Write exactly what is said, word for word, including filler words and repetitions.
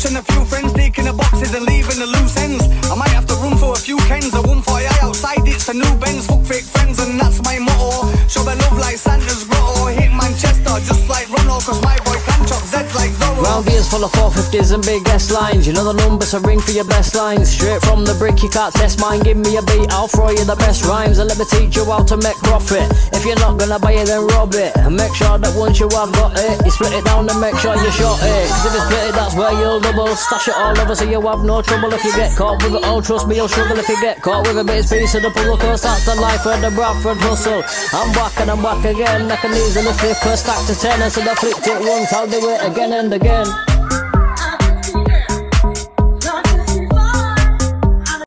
and a few friends taking the boxes and leaving the loose ends. I might have to run for a few Kens, a one forty I outside, it's a new Benz. Fuck fake friends and that's my motto. Show my love like Santa's grotto. Hit Manchester just like Ronald, cause my boy can chop Zed like Zorro. Round gears full of four fifties and big S lines. You know the numbers, so ring for your best lines. Straight from the brick, you can't test mine. Give me a beat, I'll throw you the best rhymes, and let me teach you how to make profit. If you're not gonna buy it, then rob it, and make sure that once you have got it, you split it down and make sure you shot it. Cause if you split it, that's where you'll double. Stash it all over so you have no trouble if you get caught with it. Oh, trust me, you'll struggle if you get caught with a bit. It's piece of the puzzle, cause that's the life of the Bradford hustle. I'm back and I'm back again, I can easily flip a stack to ten, and so I flipped it once, I'll do it again and again.